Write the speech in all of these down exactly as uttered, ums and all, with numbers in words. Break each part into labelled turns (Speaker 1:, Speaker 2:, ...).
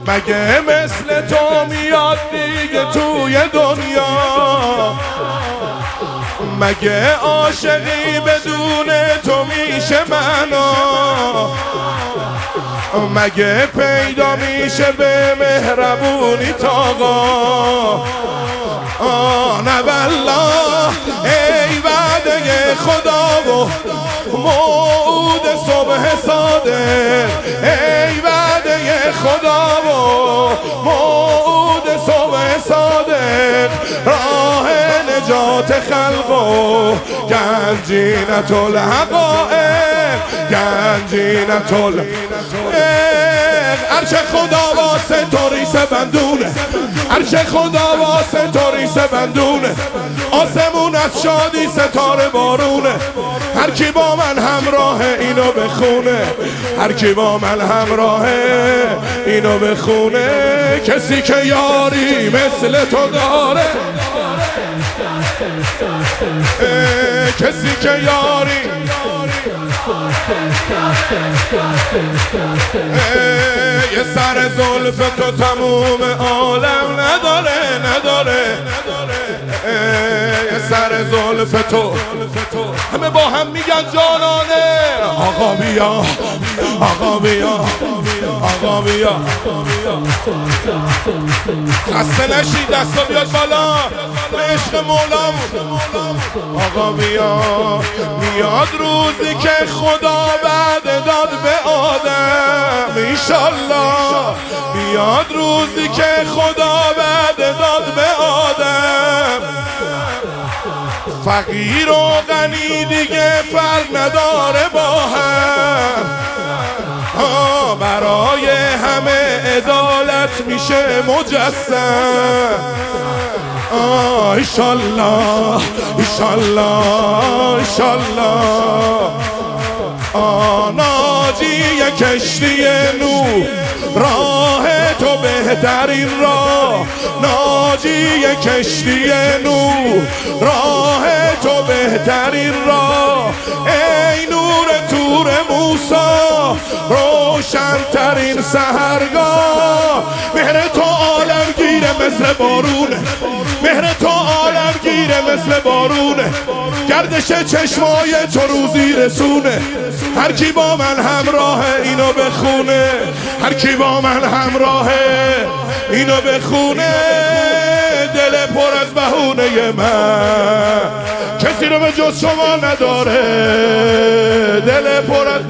Speaker 1: مگه مثل تو میاد دیگه توی دنیا؟ مگه عاشقی بدون تو میشه معنا؟ مگه پیدا میشه به مهربونی تاقا؟ آه نه والله ای وعده خدا و موعود صبح صادق، ای وعده خدا و موعود صبح صادق، راه نجات خلق و گنجینة الحقائق، گنجینة الحقائق. عرش خدا واسه تو ریسه بندونه، عرش خدا واسه تو ریسه بندونه، آسمون از شادی ستاره بارونه. هر کی با من همراه اینو بخونه، هر کی با من همراه اینو بخونه. کسی که یاری مثل تو داره، کسی که یاری یه سر زلف تو تموم عالم نداره، نداره یه سر زلف تو همه با هم میگن جانانه. آقا بیا، آقا بیا، آقا بیا، خسته نشی دستا بیاد بالا به عشق مولامون. آقا بیا، میاد روزی که خدا بعد داد به آدم انشالله، میاد روزی که خدا بعد داد به آدم. فقیر و غنی دیگه فرق نداره با هم، برای همه عدالت میشه مجسم. انشالله انشالله انشالله ناجی کشتی نو، راه تو بهترین راه. ناجی کشتی نو، راه تو بهترین راه. ای نور تور موسی، روشن‌ترین سحرگاه. مهر تو عالمگیره مثل بارونه، مهر تو عالمگیره مثل بارونه. گردش چشمای تو روزی رسونه. هر کی با من همراه اینو بخونه، هر کی با من همراه اینو بخونه. دل پر از بهونه من کسی رو به جز شما نداره. دل پر از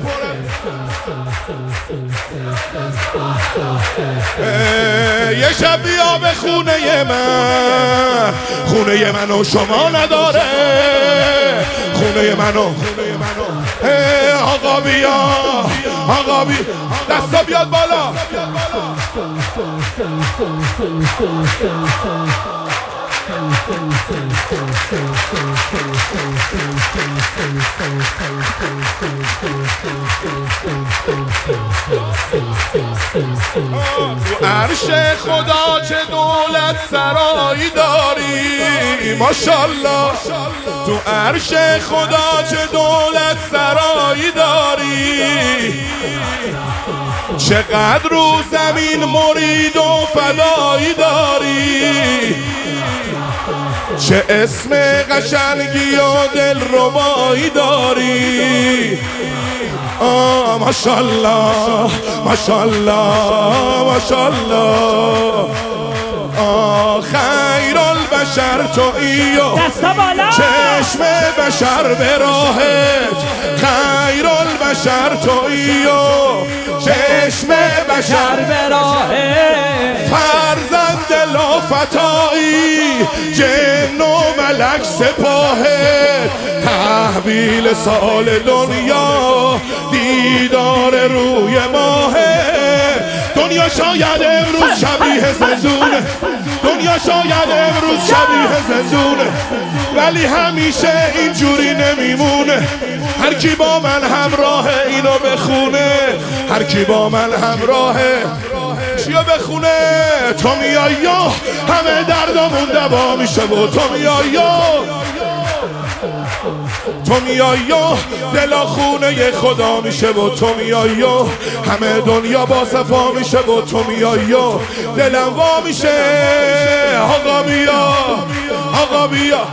Speaker 1: یه شب بیا به خونه من، خونه منو شما نداره. خونه منو آقا بیا، آقا بیا، دستا بیاد بالا. تو عرش خدا چه دولت سرایی داری ماشالله. تو عرش خدا چه دولت سرایی داری. چقدر رو زمین مرید و فدایی داری. چه اسم قشنگی و دل ربایی داری. آه ماشالله ماشالله ماشالله. آه خیر البشر تویی و چشم بشر به راهت. خیر البشر تویی و چشم بشر به راهت. فرزند لافتایی جن و ملک سپاهت. تحویل سال دنیا دیدار روی ماهت. دنیا شاید امروز شبیه زندونه، دنیا شاید امروز شبیه زندونه، ولی همیشه اینجوری نمیمونه. هر کی با من همراه اینو بخونه، هر کی با من همراه چیو بخونه. تو میای یا همه دردامون دوا میشه و تو میای یا تو میای و دلا خونه خدا میشه و تو میای و همه دنیا با صفا میشه و تو میای و دلم وا میشه. آقا بیا آقا بیا